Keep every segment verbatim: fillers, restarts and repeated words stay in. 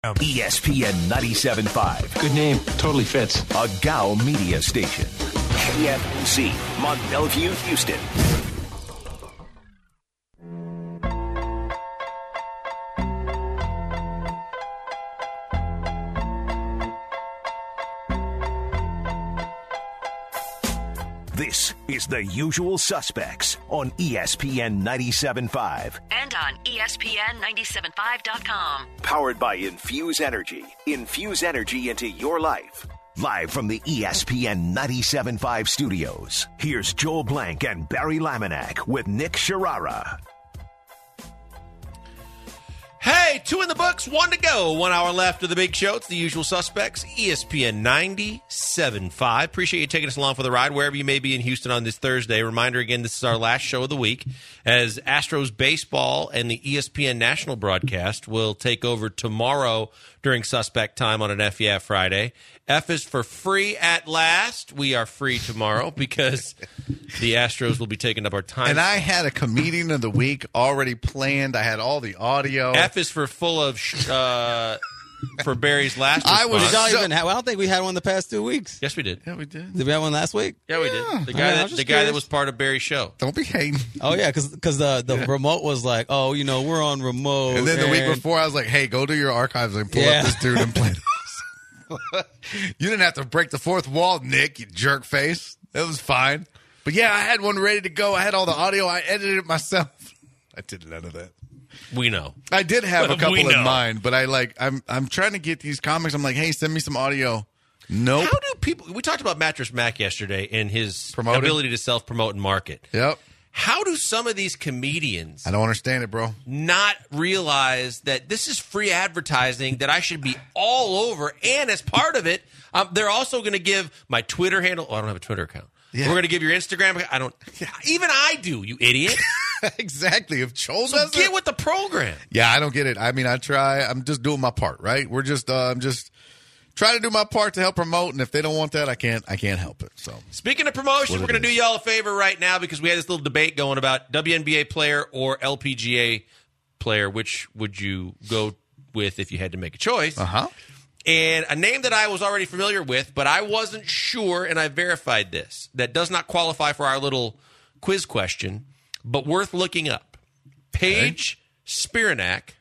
E S P N ninety-seven point five. Good name. Totally fits. A G A O media station. K F M C, Mont Belvieu, Houston. This is The Usual Suspects on E S P N ninety-seven point five. And on E S P N ninety-seven point five dot com. Powered by Infuse Energy. Infuse energy into your life. Live from the E S P N ninety-seven point five studios, here's Joel Blank and Barry Laminack with Nick Sharara. Hey, two in the books, one to go. One hour left of the big show. It's The Usual Suspects, E S P N ninety-seven point five. Appreciate you taking us along for the ride, wherever you may be in Houston on this Thursday. Reminder again, this is our last show of the week, as Astros baseball and the E S P N national broadcast will take over tomorrow during Suspect Time on an F Yeah Friday. F is for free at last. We are free tomorrow because the Astros will be taking up our time. And I had a comedian of the week already planned. I had all the audio. F is for full of sh- uh, for Barry's last response. I was We don't so- even have, I don't think we had one the past two weeks. Yes, we did. Yeah, we did. Did we have one last week? Yeah, we Yeah. did. The guy I that was just the guy that curious. was part of Barry's show. Don't be hating. Oh, yeah, because the, the remote was like, oh, you know, we're on remote. And then the week and- before, I was like, hey, go to your archives and pull Yeah. up this dude and play this. You didn't have to break the fourth wall, Nick, you jerk face. It was fine. But yeah, I had one ready to go. I had all the audio. I edited it myself. I did none of that. We know. I did have a We couple know. in mind, but I like I'm I'm trying to get these comics. I'm like, hey, send me some audio. Nope. How do people? We talked about Mattress Mac yesterday and his Promoting? ability to self promote and market. Yep. How do some of these comedians I don't understand it, bro. not realize that this is free advertising, that I should be all over, and as part of it, um, they're also going to give my Twitter handle. Oh, I don't have a Twitter account. Yeah. We're going to give your Instagram account. I don't. Even I do, you idiot. Exactly. If Joel So does get it, with the program. yeah, I don't get it. I mean, I try. I'm just doing my part, right? We're just, uh, I'm just trying to do my part to help promote, and if they don't want that, I can't, I can't help it. So Speaking of promotion, What we're it going to do is. y'all a favor right now because we had this little debate going about W N B A player or L P G A player. Which would you go with if you had to make a choice? uh huh. And a name that I was already familiar with, but I wasn't sure, and I verified this, that does not qualify for our little quiz question, but worth looking up. Paige Spiranak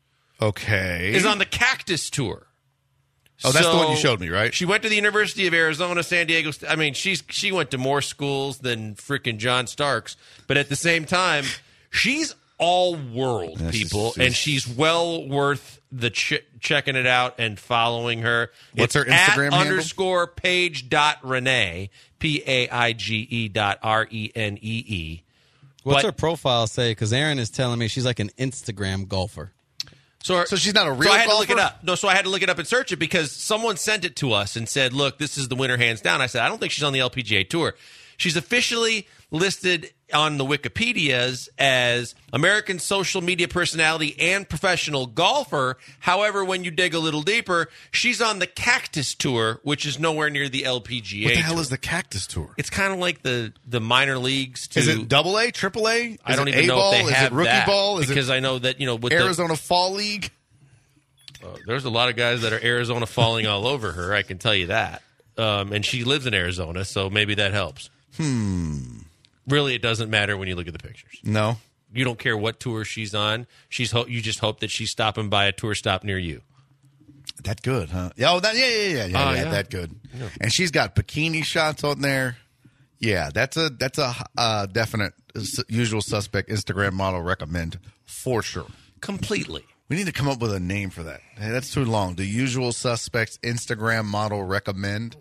Okay. is on the Cactus Tour. Oh, that's the one you So, showed me, right? She went to the University of Arizona, San Diego. St- I mean, she's she went to more schools than freaking John Starks, but at the same time, she's all world, This people, is- and she's well worth the ch- checking it out and following her. What's It's her Instagram at handle? underscore page dot Renee, P A I G E dot R E N E E. What's But- her profile say? Because Aaron is telling me she's like an Instagram golfer. So, her- So she's not a so real I had to look golfer? it up. No, so I had to look it up and search it because someone sent it to us and said, "Look, this is the winner hands down." I said, "I don't think she's on the L P G A Tour." She's officially listed on the Wikipedias as American social media personality and professional golfer. However, when you dig a little deeper, she's on the Cactus Tour, which is nowhere near the L P G A. What the hell Tour. is the Cactus Tour? It's kind of like the the minor leagues. To, Is it double A, triple A? Is I don't it even know A-ball? if they Is have it rookie that ball? Is because it I know that you know with the, Arizona Fall League? Uh, there's a lot of guys that are Arizona falling all over her. I can tell you that. Um, and she lives in Arizona, so maybe that helps. Hmm. Really, it doesn't matter when you look at the pictures. No. You don't care what tour she's on. She's ho- you just hope that she's stopping by a tour stop near you. That good, huh? Yeah, oh, that, yeah, yeah, yeah, yeah, Oh, yeah, yeah. that good. And she's got bikini shots on there. Yeah, that's a that's a uh, definite s- usual suspect Instagram model recommend for sure. Completely. We need to come up with a name for that. Hey, that's too long. The usual suspects Instagram model recommend.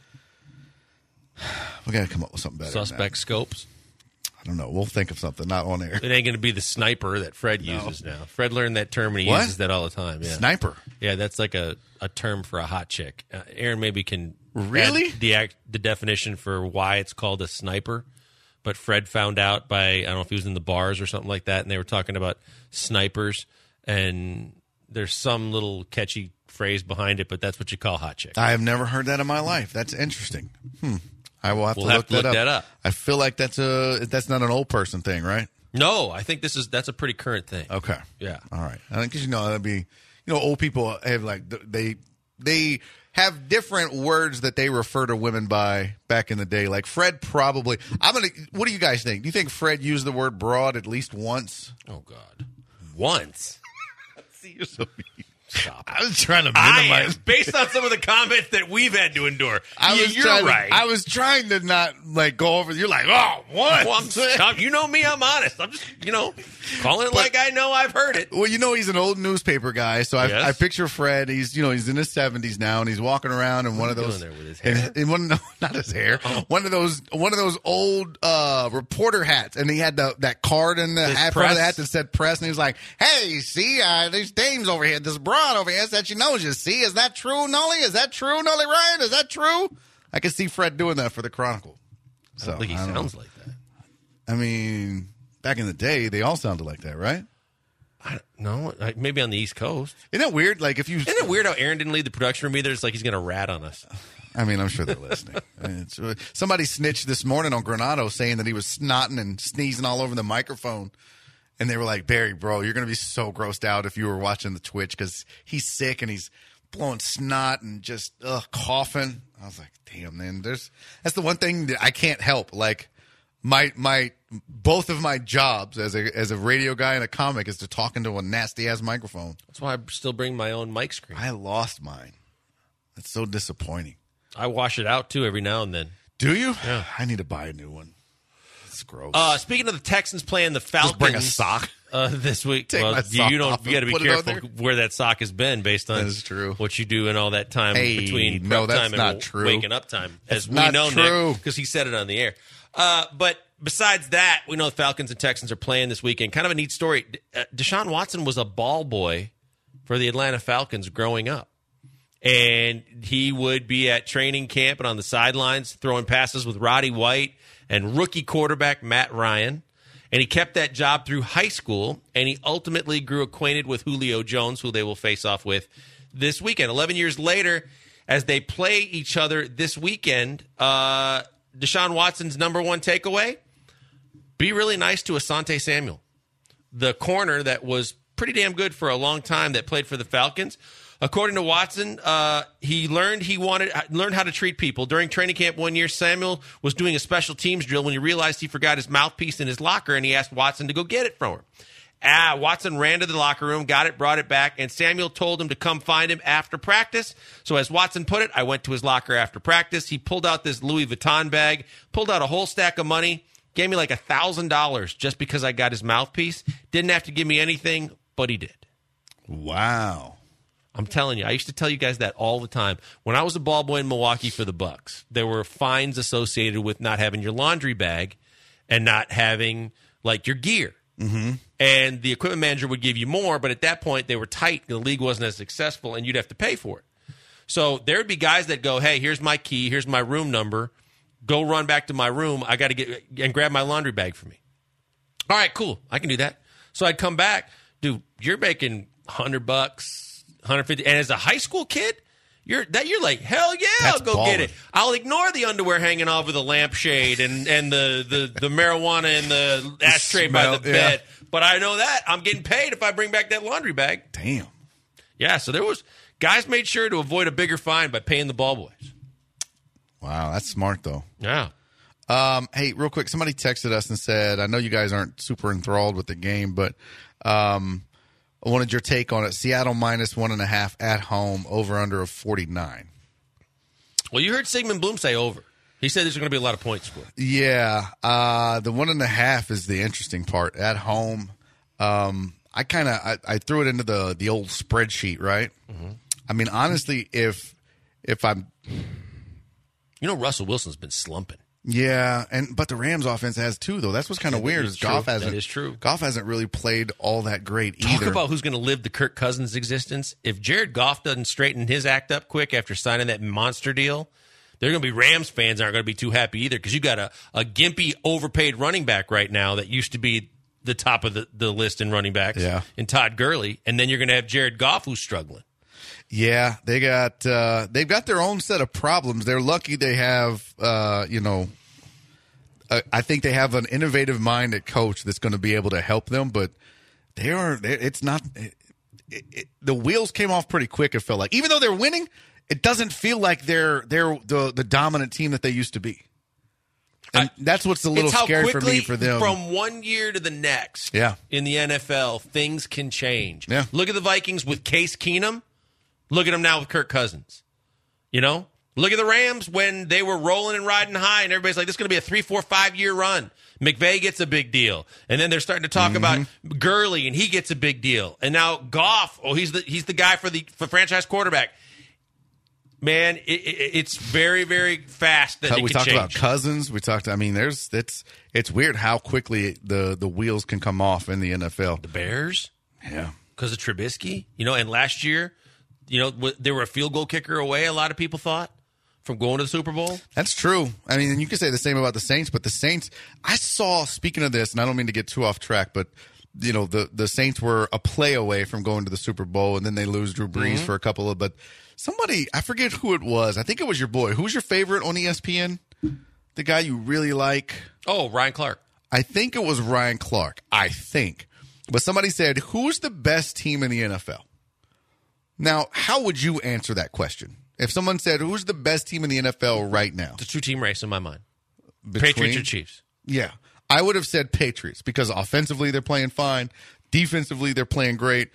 We got to come up with something better. than that. Suspect scopes. I don't know. We'll think of something. Not on air. It ain't going to be the sniper that Fred uses now. Fred learned that term and he What? uses that all the time. Yeah. Sniper. Yeah, that's like a, a term for a hot chick. Uh, Aaron maybe can Really? add the act, the definition for why it's called a sniper. But Fred found out by I don't know if he was in the bars or something like that, and they were talking about snipers, and there's some little catchy phrase behind it, but that's what you call hot chick. I have never heard that in my life. That's interesting. Hmm. I will have We'll to have look, to that, look up. that up. I feel like that's a that's not an old person thing, right? No, I think this is that's a pretty current thing. Okay. Yeah. All right. I think because you know that'd be you know, old people have like they they have different words that they refer to women by back in the day. Like Fred probably. I'm gonna. What do you guys think? Do you think Fred used the word broad at least once? Oh God, once. See, you're so mean. Stop. I was trying to I minimize. am, based on some of the comments that we've had to endure. I Yeah, was you're trying right. To, I was trying to not like go over. You're like, oh, what? Well, I'm, I'm- you know me. I'm honest. I'm just, you know, calling it like I know I've heard it. Well, you know he's an old newspaper guy, so I, Yes. I picture Fred. He's you know he's in his seventies now, and he's walking around in one of he those. doing there with his in- hair? in one, no, not his hair. One of those one of those old uh, reporter hats, and he had the, that card in the This hat, front of the press? hat that said press, and he was like, "Hey, see, uh, these dames over here, this broad over here said she knows you. See, is that true, Nolly? Is that true, Nolly Ryan? Is that true?" I can see Fred doing that for the Chronicle. So I don't think he I don't sounds know. like that. I mean, back in the day, they all sounded like that, right? I don't know. Like, maybe on the East Coast. Isn't it weird? Like if you, Isn't it weird how Aaron didn't lead the production room either? It's like he's going to rat on us. I mean, I'm sure they're listening. I mean, it's, uh, somebody snitched this morning on Granado saying that he was snotting and sneezing all over the microphone. And they were like, Barry, bro, you're going to be so grossed out if you were watching the Twitch because he's sick and he's blowing snot and just ugh, coughing. I was like, damn, man, there's that's the one thing that I can't help. Like my my both of my jobs as a as a radio guy and a comic is to talk into a nasty ass microphone. That's why I still bring my own mic screen. I lost mine. That's so disappointing. I wash it out, too, every now and then. Do you? Yeah. I need to buy a new one. It's gross. Uh, speaking of the Texans playing the Falcons. Just bring a sock. Uh, this week. Take well, my you, sock you don't. off You got to and be put it on careful there. where that sock has been based on That is true. what you do in all that time Hey, between prep no, that's time and not w- true. waking up time, as That's we not know, true. Nick, because he said it on the air. Uh, but besides that, we know the Falcons and Texans are playing this weekend. Kind of a neat story. Uh, Deshaun Watson was a ball boy for the Atlanta Falcons growing up. And he would be at training camp and on the sidelines throwing passes with Roddy White and rookie quarterback Matt Ryan. And he kept that job through high school, and he ultimately grew acquainted with Julio Jones, who they will face off with this weekend. Eleven years later, as they play each other this weekend, uh, Deshaun Watson's number one takeaway, be really nice to Asante Samuel, the corner that was pretty damn good for a long time that played for the Falcons. According to Watson, uh, he learned he wanted learned how to treat people. During training camp one year, Samuel was doing a special teams drill when he realized he forgot his mouthpiece in his locker, and he asked Watson to go get it from him. Ah, Watson ran to the locker room, got it, brought it back, and Samuel told him to come find him after practice. So as Watson put it, I went to his locker after practice. He pulled out this Louis Vuitton bag, pulled out a whole stack of money, gave me like one thousand dollars just because I got his mouthpiece. Didn't have to give me anything, but he did. Wow. I'm telling you, I used to tell you guys that all the time. When I was a ball boy in Milwaukee for the Bucks, there were fines associated with not having your laundry bag and not having, like, your gear. Mm-hmm. And the equipment manager would give you more, but at that point, they were tight. The league wasn't as successful, and you'd have to pay for it. So there would be guys that go, hey, here's my key, here's my room number. Go run back to my room. I got to get and grab my laundry bag for me. All right, cool. I can do that. So I'd come back. Dude, you're making one hundred bucks, one hundred fifty. And as a high school kid, you're that you're like, hell yeah, That's I'll go baller. get it. I'll ignore the underwear hanging over the lampshade and, and the, the, the marijuana in the ashtray by smell, the yeah. bed. But I know that I'm getting paid if I bring back that laundry bag. Damn. Yeah, so there was guys made sure to avoid a bigger fine by paying the ball boys. Wow, that's smart, though. Yeah. Um, hey, real quick, somebody texted us and said, I know you guys aren't super enthralled with the game, but um, I wanted your take on it. Seattle minus one and a half at home, over under of forty-nine. Well, you heard Sigmund Bloom say over. He said there's going to be a lot of points scored. Yeah, uh, the one and a half is the interesting part. At home, um, I kind of I, I threw it into the the old spreadsheet, right? Mm-hmm. I mean, honestly, if if I'm, You know, Russell Wilson's been slumping. yeah, and but the Rams offense has too, though. That's what's kind of That weird. is Is Goff true. hasn't That is true. Goff hasn't really played all that great Talk either. about who's going to live the Kirk Cousins existence. If Jared Goff doesn't straighten his act up quick after signing that monster deal, they're going to be Rams fans aren't going to be too happy either because you got a, a gimpy, overpaid running back right now that used to be the top of the, the list in running backs Yeah. in Todd Gurley. And then you're going to have Jared Goff who's struggling. Yeah, they got uh, they've got their own set of problems. They're lucky they have uh, you know. Uh, I think they have an innovative mind at coach that's going to be able to help them, but they are. They, it's not. it, it, the wheels came off pretty quick. It felt like, even though they're winning, it doesn't feel like they're they're the the dominant team that they used to be. And I, that's what's a little scary for me for them. From one year to the next, yeah. in the N F L, things can change. Yeah. Look at the Vikings with Case Keenum. Look at them now with Kirk Cousins. You know? Look at the Rams when they were rolling and riding high, and everybody's like, this is going to be a three, four, five-year run. McVay gets a big deal. And then they're starting to talk mm-hmm. about Gurley, and he gets a big deal. And now Goff, oh, he's the he's the guy for the for franchise quarterback. Man, it, it, it's very, very fast that how, it we can talked change. about Cousins. We talked. I mean, there's it's it's weird how quickly the the wheels can come off in the N F L. The Bears, yeah, because of Trubisky, you know. And last year, you know, they were a field goal kicker away. A lot of people thought from going to the Super Bowl. That's true. I mean, and you can say the same about the Saints, but the Saints. I saw. Speaking of this, and I don't mean to get too off track, but you know, the the Saints were a play away from going to the Super Bowl, and then they lose Drew Brees mm-hmm. for a couple of, but. Somebody, I forget who it was. I think it was your boy. Who's your favorite on E S P N? The guy you really like? Oh, Ryan Clark. I think it was Ryan Clark. I think. But somebody said, who's the best team in the N F L? Now, how would you answer that question? If someone said, who's the best team in the N F L right now? It's a two-team race in my mind. Between, Patriots or Chiefs. Yeah. I would have said Patriots because offensively they're playing fine. Defensively they're playing great.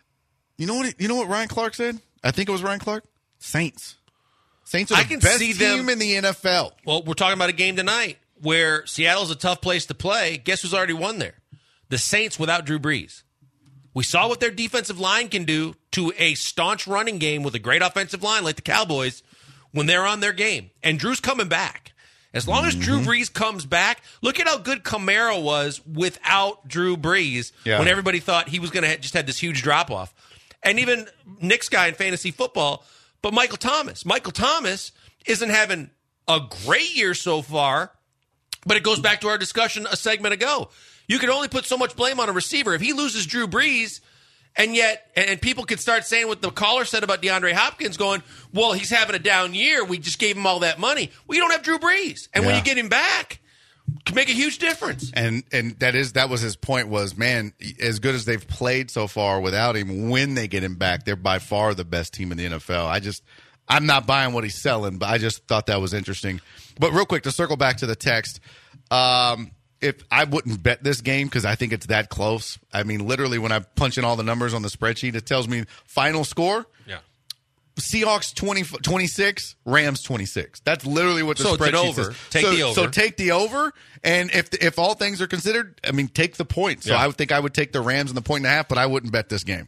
You know what? You know what Ryan Clark said? I think it was Ryan Clark. Saints. Saints are I the can best see team them, in the N F L. Well, we're talking about a game tonight where Seattle's a tough place to play. Guess who's already won there? The Saints without Drew Brees. We saw what their defensive line can do to a staunch running game with a great offensive line like the Cowboys when they're on their game. And Drew's coming back. As long as mm-hmm. Drew Brees comes back, look at how good Kamara was without Drew Brees yeah. when everybody thought he was going to ha- just had this huge drop-off. And even Nick's guy in fantasy football, but Michael Thomas. Michael Thomas isn't having a great year so far, but it goes back to our discussion a segment ago. You can only put so much blame on a receiver. If he loses Drew Brees, and yet, and people can start saying what the caller said about DeAndre Hopkins going, well, he's having a down year. We just gave him all that money. Well, you don't have Drew Brees. And yeah. when you get him back, can make a huge difference. And and that is that was his point was, man, as good as they've played so far without him, when they get him back, they're by far the best team in the N F L. I just I'm not buying what he's selling, but I just thought that was interesting. But real quick, to circle back to the text, um, if I wouldn't bet this game because I think it's that close. I mean, literally when I punch in all the numbers on the spreadsheet, it tells me final score. Yeah. Seahawks twenty, twenty-six, Rams twenty-six. That's literally what the so spreadsheet it's an over. says. Take so, the over. So take the over, and if if all things are considered, I mean, take the point. So yeah. I would think I would take the Rams and the point and a half, but I wouldn't bet this game.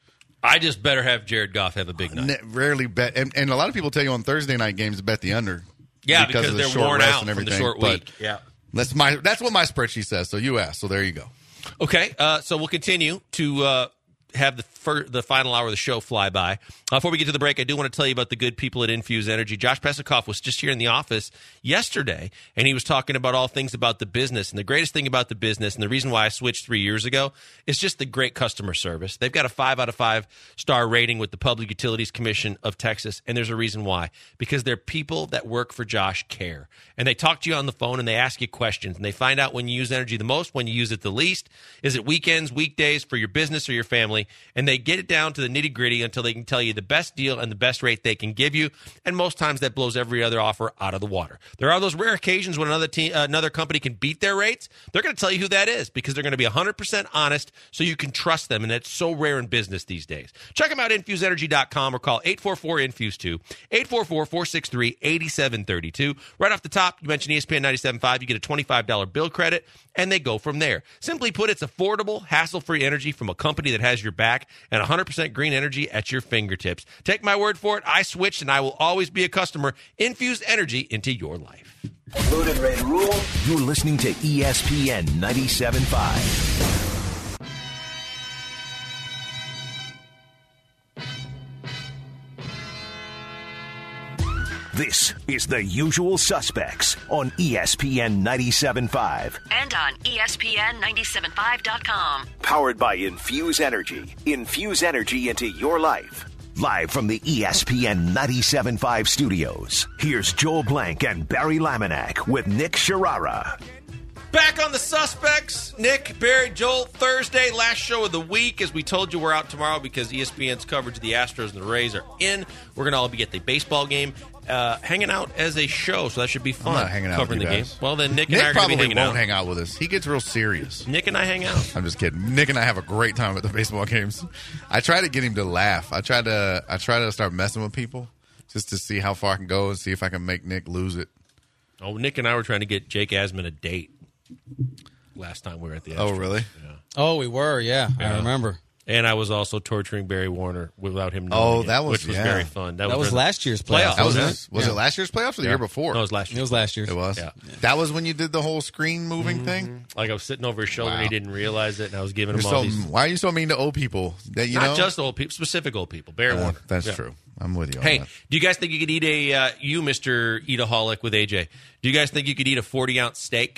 I just better have Jared Goff have a big night. Ne- rarely bet, and, and a lot of people tell you on Thursday night games to bet the under. Yeah, because, because of the they're short worn rest out and everything. from the short but week. Yeah, that's my that's what my spreadsheet says. So you asked. So there you go. Okay, uh, so we'll continue to uh, have the fir- the final hour of the show fly by. Uh, before we get to the break, I do want to tell you about the good people at Infuse Energy. Josh Pesikoff was just here in the office yesterday, and he was talking about all things about the business. And the greatest thing about the business, and the reason why I switched three years ago, is just the great customer service. They've got a five out of five star rating with the Public Utilities Commission of Texas, and there's a reason why. Because they're people that work for Josh care. And they talk to you on the phone, and they ask you questions, and they find out when you use energy the most, when you use it the least. Is it weekends, weekdays, for your business or your family? And they get it down to the nitty-gritty until they can tell you the best deal and the best rate they can give you. And most times that blows every other offer out of the water. There are those rare occasions when another team, uh, another company can beat their rates. They're going to tell you who that is because they're going to be one hundred percent honest so you can trust them. And that's so rare in business these days. Check them out at infuse energy dot com or call eight four four infuse two, eight four four, four six three, eight seven three two. Right off the top, you mentioned E S P N ninety-seven point five. You get a twenty-five dollars bill credit, and they go from there. Simply put, it's affordable, hassle-free energy from a company that has your back and one hundred percent green energy at your fingertips. Take my word for it. I switched, and I will always be a customer. Infuse energy into your life. Loaded, ready to rule. You're listening to E S P N ninety-seven point five. This is The Usual Suspects on E S P N ninety-seven point five. And on E S P N ninety-seven point five dot com. Powered by Infuse Energy. Infuse energy into your life. Live from the E S P N ninety-seven point five studios, here's Joel Blank and Barry Laminack with Nick Sharara. Back on the suspects, Nick, Barry, Joel, Thursday, last show of the week. As we told you, we're out tomorrow because E S P N's coverage of the Astros and the Rays are in. We're going to all be at the baseball game, uh, hanging out as a show, so that should be fun. I'm not hanging out covering with you the guys. game. Well, then Nick, Nick and I are going to probably be hanging won't out. hang out with us. He gets real serious. Nick and I hang out. I'm just kidding. Nick and I have a great time at the baseball games. I try to get him to laugh. I try to I try to start messing with people just to see how far I can go and see if I can make Nick lose it. Oh, Nick and I were trying to get Jake Asman a date last time we were at the Astros. Oh, really? Yeah. Oh, we were, yeah. Yeah. I remember. And I was also torturing Barry Warner without him knowing Oh, it, that was- which was yeah. very fun. That was during the last year's playoffs, That was wasn't it. Was Yeah. it last year's playoffs or the Yeah. year before? No, it was last It year. was last year. It was. Yeah. That was when you did the whole screen moving thing. Like I was sitting over his shoulder and he Wow. didn't realize it, and I was giving You're him all so, these. why are you so mean to old people? That you Not know, just old people, specific old people. Barry Uh, Warner. that's Yeah. true. I'm with you. On Hey, that. do you guys think you could eat a uh, you, Mister Eataholic with A J? Do you guys think you could eat a forty ounce steak?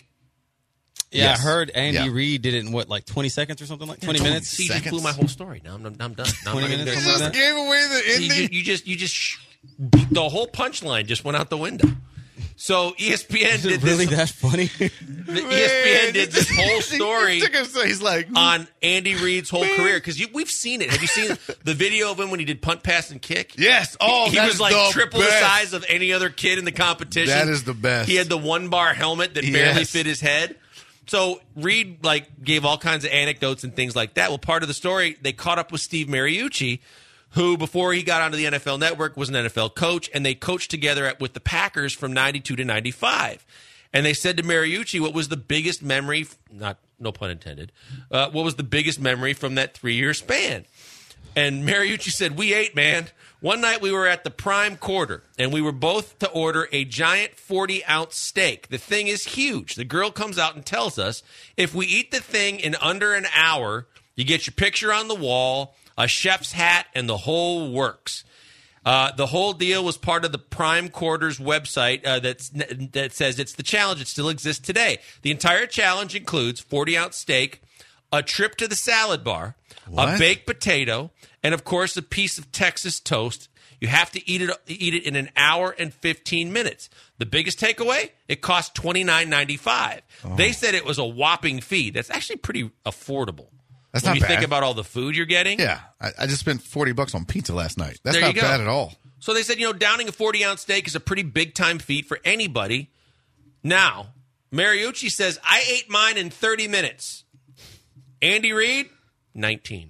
Yeah, Yes. I heard Andy Yeah. Reid did it in, what, like twenty seconds or something like twenty minutes? See, you just Seconds. blew my whole story. Now I'm, I'm done. Now I'm twenty not even minutes, gonna- You something just like gave away the you, ending. you, you just you just sh- the whole punchline just went out the window. So E S P N Is did it really this. that funny? The E S P N did this whole story He took him, so he's like, on Andy Reid's whole career because we've seen it. Have you seen the video of him when he did punt, pass, and kick? yes. Oh, he that was is like the triple the best. size of any other kid in the competition. That is the best. He had the one bar helmet that barely Yes. fit his head. So Reid like gave all kinds of anecdotes and things like that. Well, part of the story, they caught up with Steve Mariucci, who before he got onto the N F L Network was an N F L coach, and they coached together at, with the Packers from ninety-two to ninety-five. And they said to Mariucci, what was the biggest memory, not no pun intended, uh, what was the biggest memory from that three-year span? And Mariucci said, we ate, man. One night we were at the prime quarter, and we were both to order a giant forty-ounce steak. The thing is huge. The girl comes out and tells us, if we eat the thing in under an hour, you get your picture on the wall, a chef's hat, and the whole works. Uh, the whole deal was part of the Prime Quarters website uh, that's, that says it's the challenge. It still exists today. The entire challenge includes forty-ounce steak, a trip to the salad bar, a What? baked potato, and, of course, a piece of Texas toast. You have to eat it eat it in an hour and fifteen minutes. The biggest takeaway, it cost twenty-nine ninety-five. Oh. They said it was a whopping fee. That's actually pretty affordable. That's when not you bad. think about all the food you're getting. Yeah, I, I just spent forty bucks on pizza last night. That's There you not go. bad at all. So they said, you know, downing a forty-ounce steak is a pretty big-time feat for anybody. Now, Mariucci says, I ate mine in thirty minutes. Andy Reid, nineteen.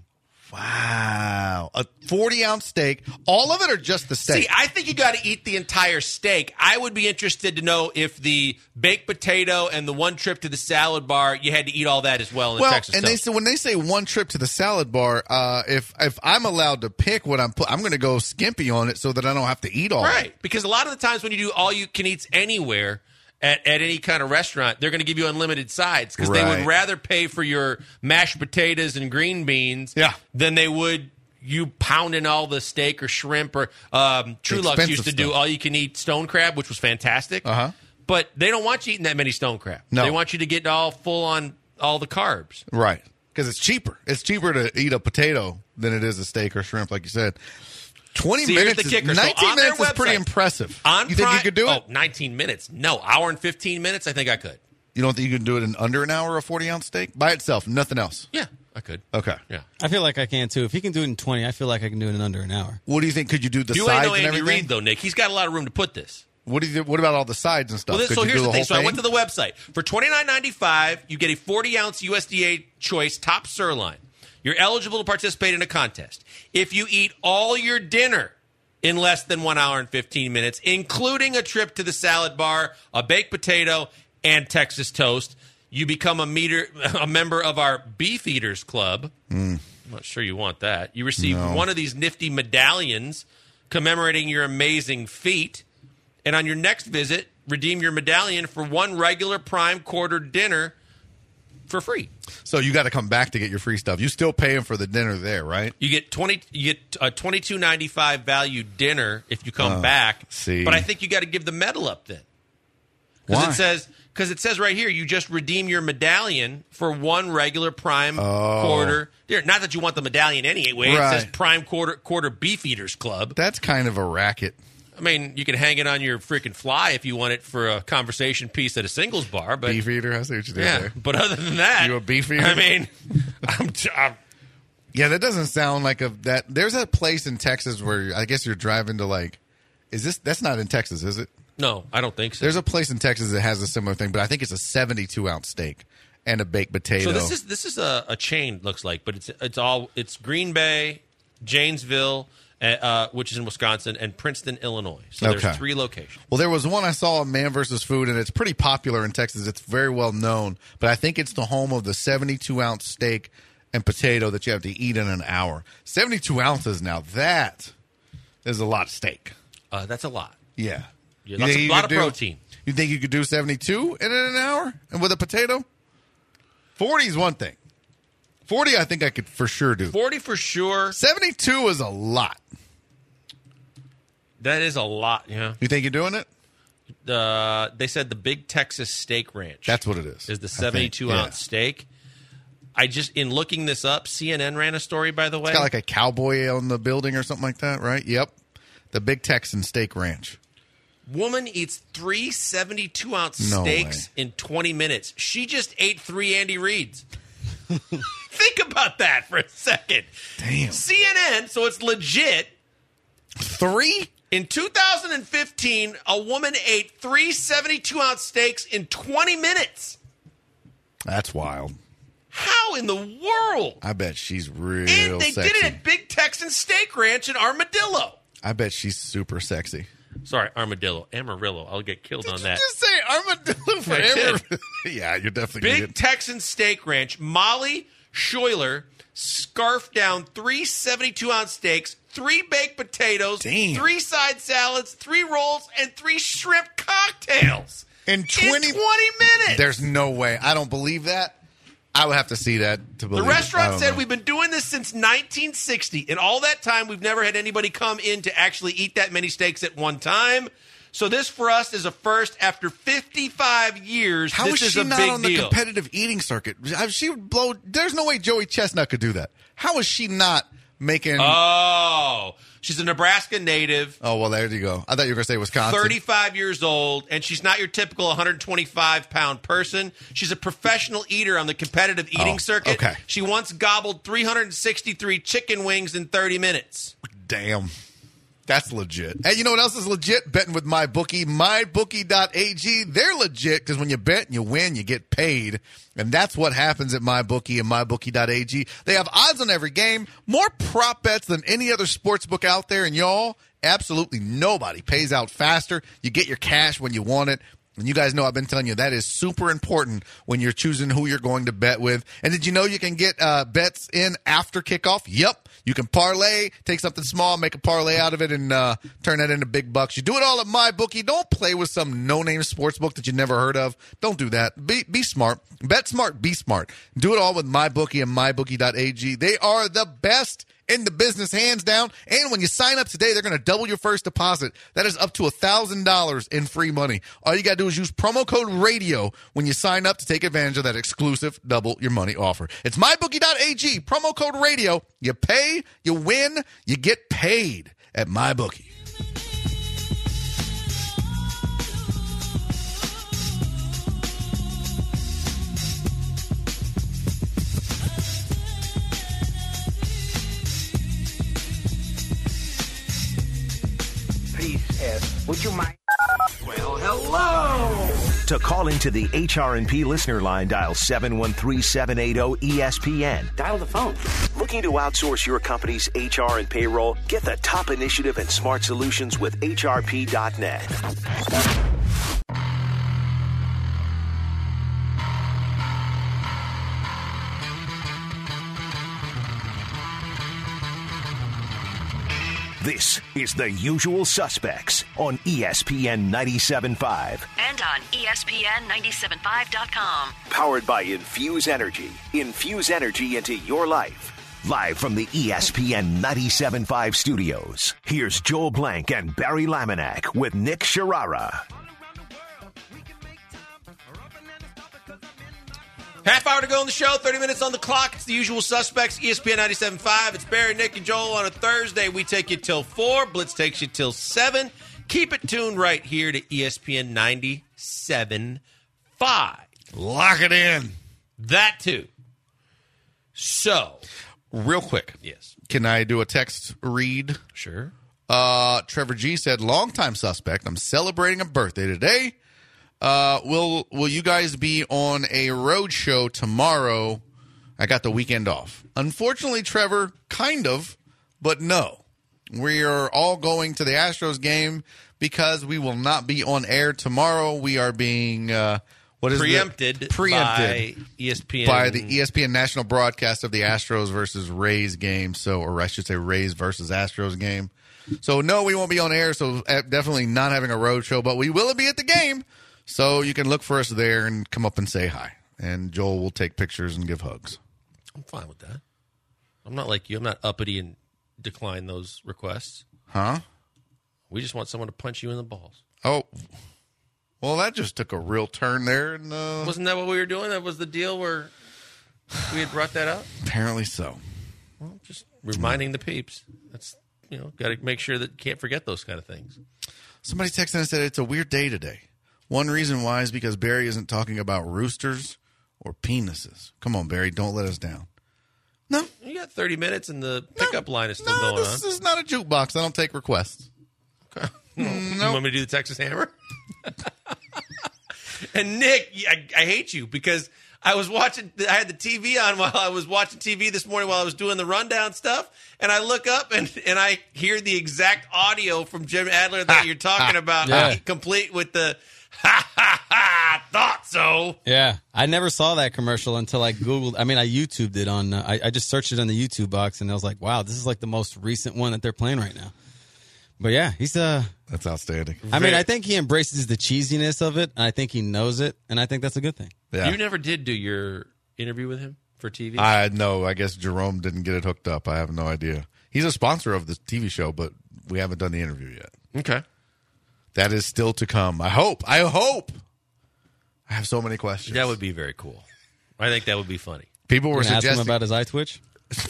Wow, a forty-ounce steak, all of it, or just the steak? See, I think you got to eat the entire steak. I would be interested to know if the baked potato and the one trip to the salad bar, you had to eat all that as well in well, the Texas and toast. they say when they say one trip to the salad bar, uh, if if I'm allowed to pick what I'm put, I'm going to go skimpy on it so that I don't have to eat all. Right, because a lot of the times when you do all you can eats anywhere at, at any kind of restaurant, they're going to give you unlimited sides because they Right. would rather pay for your mashed potatoes and green beans Yeah. than they would you pounding all the steak or shrimp or um, True Love's Expensive used to do stuff. all you can eat stone crab, which was fantastic. Uh-huh. But they don't want you eating that many stone crab. No. They want you to get all full on all the carbs. Right, because it's cheaper. It's cheaper to eat a potato than it is a steak or shrimp, like you said. Twenty See, here's minutes, the is, kicker. So nineteen on their minutes is pretty website- impressive. On you think Prime- you could do it? Oh, nineteen minutes. No, hour and fifteen minutes. I think I could. You don't think you can do it in under an hour, a forty ounce steak by itself, nothing else? Yeah, I could. Okay. Yeah. I feel like I can, too. If he can do it in twenty, I feel like I can do it in under an hour. What do you think? Could you do the You ain't sides no and Andy everything? Reid, though, Nick. He's got a lot of room to put this. What do you? What about all the sides and stuff? Well, this, Could so you here's do the the thing. whole So I went to the website. For twenty-nine ninety-five, you get a forty-ounce U S D A choice top sirloin. You're eligible to participate in a contest. If you eat all your dinner in less than one hour and fifteen minutes, including a trip to the salad bar, a baked potato, and Texas toast, you become a, meter, a member of our Beef Eaters Club. Mm. I'm not sure you want that. You receive No. one of these nifty medallions commemorating your amazing feat. And on your next visit, redeem your medallion for one regular Prime Quarter dinner for free. So you got to come back to get your free stuff. You still paying for the dinner there, right? You get twenty. You get a twenty-two ninety-five value dinner if you come Oh, back. see. But I think you got to give the medal up then, Why? because it says because it says right here you just redeem your medallion for one regular Prime Oh. Quarter dinner. Not that you want the medallion anyway. It Right. says Prime Quarter Quarter Beef Eaters Club. That's kind of a racket. I mean, you can hang it on your freaking fly if you want it for a conversation piece at a singles bar. But beef eater, I see what you did yeah, there. but other than that, You a beef eater? I mean, I'm, I'm, Yeah, that doesn't sound like a that. There's a place in Texas where I guess you're driving to like. Is this? That's not in Texas, is it? no, I don't think so. There's a place in Texas that has a similar thing, but I think it's a seventy-two ounce steak and a baked potato. So this is this is a, a chain, looks like, but it's it's all it's Green Bay, Janesville, uh, which is in Wisconsin, and Princeton, Illinois. So Okay. there's three locations. Well, there was one I saw on Man versus. Food, and it's pretty popular in Texas. It's very well known, but I think it's the home of the seventy-two ounce steak and potato that you have to eat in an hour. seventy-two ounces now, that is a lot of steak. Uh, that's a lot. Yeah. Yeah, You lots think of- you lot could of do- protein. You think you could do seventy-two in an hour and with a potato? forty is one thing. forty, I think I could for sure do. forty for sure. seventy-two is a lot. That is a lot. Yeah. You think you're doing it? Uh, they said the Big Texas Steak Ranch. That's what it is. Is the I think, seventy-two yeah. ounce steak. I just, in looking this up, C N N ran a story, by the way. It's got like a cowboy on the building or something like that, right? Yep. The Big Texan Steak Ranch. Woman eats three seventy-two ounce No steaks way. in twenty minutes. She just ate three Andy Reeds. Think about that for a second. Damn. C N N, so it's legit. Three? In two thousand fifteen, a woman ate three seventy-two ounce steaks in twenty minutes. That's wild. How in the world? I bet she's real And they sexy. did it at Big Texan Steak Ranch in Armadillo. I bet she's super sexy. Sorry, Armadillo. Amarillo. I'll get killed Did on you that. just say armadillo for I did. every- Yeah, you're definitely Big gonna get- Texan Steak Ranch. Molly Schuyler scarfed down three seventy-two ounce steaks, three baked potatoes, Damn. three side salads, three rolls, and three shrimp cocktails. In twenty in twenty minutes. There's no way. I don't believe that. I would have to see that to The believe it. I restaurant don't said know. we've been doing this since nineteen sixty. In all that time, we've never had anybody come in to actually eat that many steaks at one time. So this for us is a first after fifty-five years. How this is is she a not big on the deal. competitive eating circuit? I- She would blow. There's no way Joey Chestnut could do that. How is she not making? Oh, she's a Nebraska native. oh well, there you go. I thought you were going to say Wisconsin. thirty-five years old, and she's not your typical one hundred twenty-five pound person. She's a professional eater on the competitive eating Oh, circuit. okay. She once gobbled three hundred sixty-three chicken wings in thirty minutes. Damn. That's legit. And you know what else is legit? Betting with MyBookie. My Bookie dot A G. They're legit because when you bet and you win, you get paid. And that's what happens at MyBookie and My Bookie dot A G. They have odds on every game, more prop bets than any other sports book out there. And y'all, absolutely nobody pays out faster. You get your cash when you want it. And you guys know I've been telling you that is super important when you're choosing who you're going to bet with. And did you know you can get uh, bets in after kickoff? Yep. You can parlay, take something small, make a parlay out of it, and uh, turn that into big bucks. You do it all at MyBookie. Don't play with some no-name sports book that you never heard of. Don't do that. Be be smart. Bet smart. Be smart. Do it all with MyBookie and My Bookie dot A G. They are the best in the business, hands down. And when you sign up today, they're going to double your first deposit. That is up to one thousand dollars in free money. All you got to do is use promo code RADIO when you sign up to take advantage of that exclusive double your money offer. It's My Bookie dot A G, promo code RADIO. You pay, you win, you get paid at MyBookie. Would you mind? Well, hello! To call into the H R and P listener line, dial seven one three, seven eight zero, E S P N. Dial the phone. Looking to outsource your company's H R and payroll? Get the top initiative and smart solutions with H R P dot net. This is The Usual Suspects on E S P N ninety-seven point five. And on E S P N ninety-seven point five dot com. Powered by Infuse Energy. Infuse energy into your life. Live from the E S P N ninety-seven point five studios, here's Joel Blank and Barry Laminack with Nick Sharara. Half hour to go on the show, thirty minutes on the clock. It's the usual suspects, E S P N ninety-seven point five. It's Barry, Nick, and Joel on a Thursday. We take you till four. Blitz takes you till seven. Keep it tuned right here to E S P N ninety-seven point five. Lock it in. That too. So. Real quick. Yes. Can I do a text read? Sure. Uh, Trevor G said, longtime suspect. I'm celebrating a birthday today. Uh, will will you guys be on a road show tomorrow? I got the weekend off. Unfortunately, Trevor, kind of, but no. We are all going to the Astros game because we will not be on air tomorrow. We are being uh, what is preempted, the, preempted by E S P N by the E S P N national broadcast of the Astros versus Rays game. So, or I should say, Rays versus Astros game. So, no, we won't be on air. So, definitely not having a road show, but we will be at the game. So you can look for us there and come up and say hi. And Joel will take pictures and give hugs. I'm fine with that. I'm not like you. I'm not uppity and decline those requests. Huh? We just want someone to punch you in the balls. Oh, well, that just took a real turn there. And, uh, Wasn't that what we were doing? That was the deal where we had brought that up? Apparently so. Well, just reminding the peeps. That's, you know, got to make sure that you can't forget those kind of things. Somebody texted and said it's a weird day today. One reason why is because Barry isn't talking about roosters or penises. Come on, Barry, don't let us down. No. You got thirty minutes and the pickup no, line is still no, going this on. This is not a jukebox. I don't take requests. Okay. Nope. You want me to do the Texas Hammer? And Nick, I, I hate you because I was watching, I had the T V on while I was watching T V this morning while I was doing the rundown stuff. And I look up and, and I hear the exact audio from Jim Adler that you're talking about, Yeah. complete with the ha ha ha, thought so. Yeah, I never saw that commercial until I Googled. I mean, I YouTubed it on, uh, I, I just searched it on the YouTube box and I was like, wow, this is like the most recent one that they're playing right now. But yeah, he's uh That's outstanding. I mean, I think he embraces the cheesiness of it, and I think he knows it, and I think that's a good thing. Yeah. You never did do your interview with him for T V? I know. I guess Jerome didn't get it hooked up. I have no idea. He's a sponsor of the T V show, but we haven't done the interview yet. Okay. That is still to come. I hope. I hope. I have so many questions. That would be very cool. I think that would be funny. People were Can I ask him suggesting about his eye twitch?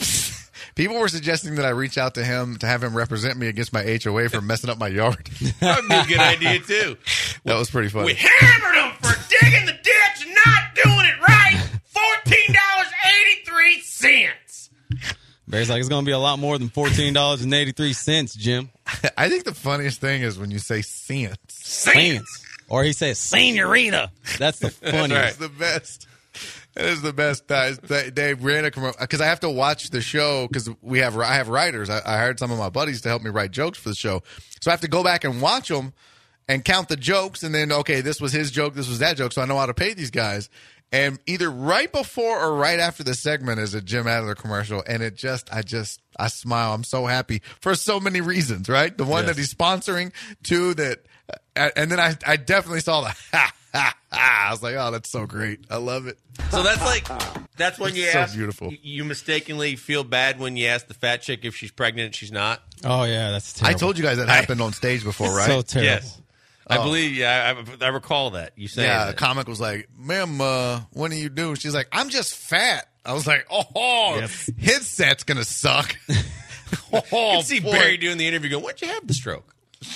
People were suggesting that I reach out to him to have him represent me against my H O A for messing up my yard. That would be a good idea, too. That was pretty funny. We hammered him for digging the ditch and not doing it right. fourteen dollars and eighty-three cents. Barry's like, it's going to be a lot more than fourteen dollars and eighty-three cents, Jim. I think the funniest thing is when you say cents. Cents. Or he says, senorita. That's the funniest. That's the best. That is the best. Uh, they ran a commercial because I have to watch the show because we have I have writers. I, I hired some of my buddies to help me write jokes for the show, so I have to go back and watch them and count the jokes, and then okay, this was his joke, this was that joke, so I know how to pay these guys. And either right before or right after the segment is a Jim Adler commercial, and it just, I just, I smile. I'm so happy for so many reasons, right? The one Yes. that he's sponsoring, two that, uh, and then I, I definitely saw the ha ha ha. I was like, oh, that's so great. I love it. So that's like, that's when you It's so ask, beautiful. you mistakenly feel bad when you ask the fat chick if she's pregnant and she's not. Oh, yeah, that's I terrible. told you guys that happened on stage before, right? So terrible. Yes. I believe, yeah, I, I recall that. You saying Yeah, that. the comic was like, ma'am, uh, what do you do? She's like, I'm just fat. I was like, oh, Yes. his set's going to suck. oh, I can see boy. Barry doing the interview going, when'd you have the stroke?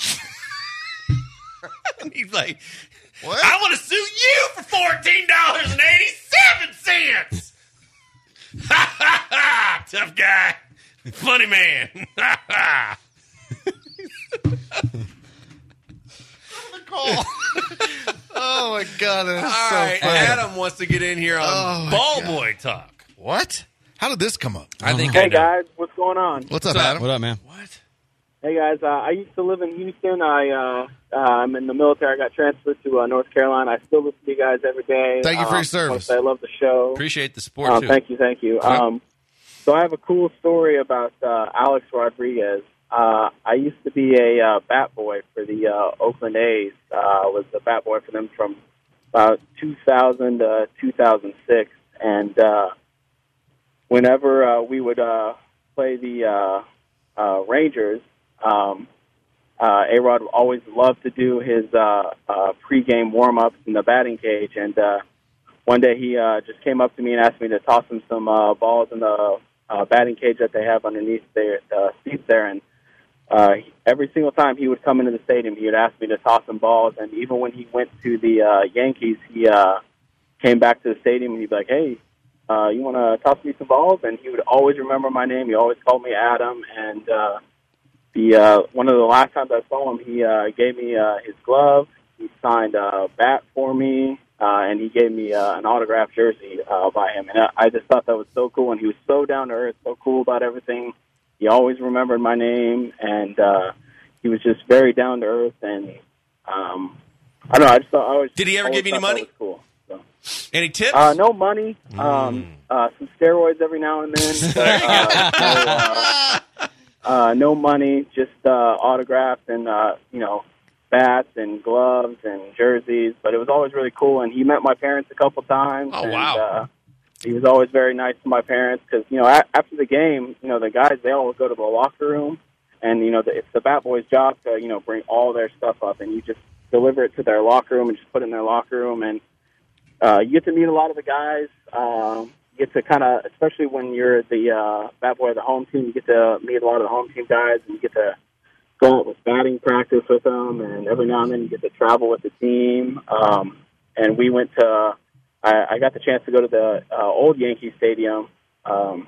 And he's like, What? I want to sue you for fourteen dollars and eighty-seven cents. Ha ha ha! Tough guy. Funny man. Ha ha. Call. oh, my God. That's All so right, funny. Adam wants to get in here on Oh, my ball God. boy talk. What? How did this come up? I think I Hey know. guys, what's going on? What's up, What's up? Adam? What up, man? What? Hey guys, uh, I used to live in Houston. I uh, uh, I'm in the military. I got transferred to uh, North Carolina. I still listen to you guys every day. Thank you for Um, your service. I wanna say I love the show. Appreciate the support, Um, too. thank you, thank you. Um, so I have a cool story about uh, Alex Rodriguez. Uh, I used to be a uh, bat boy for the uh, Oakland A's. Uh, I was a bat boy for them from about two thousand to two thousand six, and uh, whenever uh, we would uh, play the uh, uh, Rangers, um, uh, A-Rod always loved to do his uh, uh, pregame warm-ups in the batting cage, and uh, one day he uh, just came up to me and asked me to toss him some uh, balls in the uh, batting cage that they have underneath their uh, seats there. And uh, every single time he would come into the stadium, he would ask me to toss him balls. And even when he went to the uh, Yankees, he uh, came back to the stadium and he'd be like, hey, uh, you want to toss me some balls? And he would always remember my name. He always called me Adam. And uh, the uh, one of the last times I saw him, he uh, gave me uh, his glove. He signed a bat for me, uh, and he gave me uh, an autographed jersey uh, by him. And I, I just thought that was so cool. And he was so down to earth, so cool about everything. He always remembered my name, and uh, he was just very down to earth. And um, I don't know. I just thought I always. Did he ever always give you any money? That was cool. So. Any tips? Uh, no money. Mm. Um, uh, some steroids every now and then. But, uh, no, uh, uh, no money. Just uh, autographs and uh, you know. bats and gloves and jerseys, but it was always really cool. And he met my parents a couple times. Oh, and, wow. Uh, he was always very nice to my parents because, you know, a- after the game, you know, the guys, they all go to the locker room, and, you know, the, it's the Bat Boys' job to, you know, bring all their stuff up, and you just deliver it to their locker room and just put it in their locker room. And uh, you get to meet a lot of the guys. Um, you get to kind of, especially when you're the uh, Bat Boy of the home team, you get to meet a lot of the home team guys, and you get to go out with batting practice with them, and every now and then you get to travel with the team. Um, and we went to, I, I got the chance to go to the uh, old Yankee Stadium, um,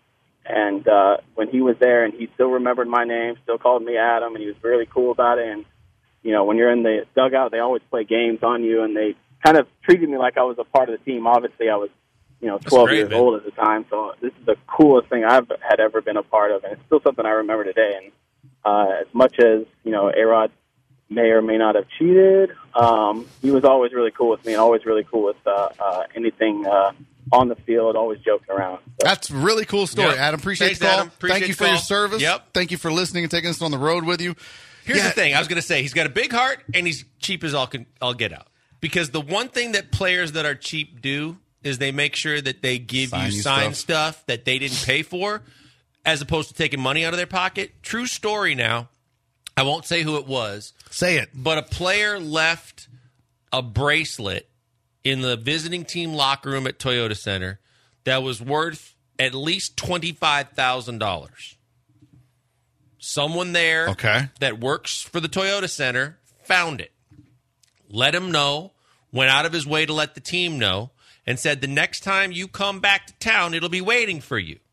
and uh, when he was there, and he still remembered my name, still called me Adam, and he was really cool about it. And, you know, when you're in the dugout, they always play games on you, and they kind of treated me like I was a part of the team. Obviously, I was, you know, twelve great, years man. old at the time, so this is the coolest thing I've had ever been a part of, and it's still something I remember today. And Uh, as much as, you know, A-Rod may or may not have cheated, um, he was always really cool with me and always really cool with uh, uh, anything uh, on the field, always joking around. So. That's a really cool story, Yep. Adam. Appreciate Thanks, the call. Adam. Appreciate Thank you the for your call. service. Yep. Thank you for listening and taking us on the road with you. Here's Yeah. the thing. I was going to say, he's got a big heart, and he's cheap as all can, all get out. Because the one thing that players that are cheap do is they make sure that they give Sign you you signed stuff. stuff that they didn't pay for, as opposed to taking money out of their pocket. True story now. I won't say who it was, Say it. but a player left a bracelet in the visiting team locker room at Toyota Center that was worth at least twenty-five thousand dollars. Someone there Okay. that works for the Toyota Center found it, let him know, went out of his way to let the team know, and said, the next time you come back to town, it'll be waiting for you.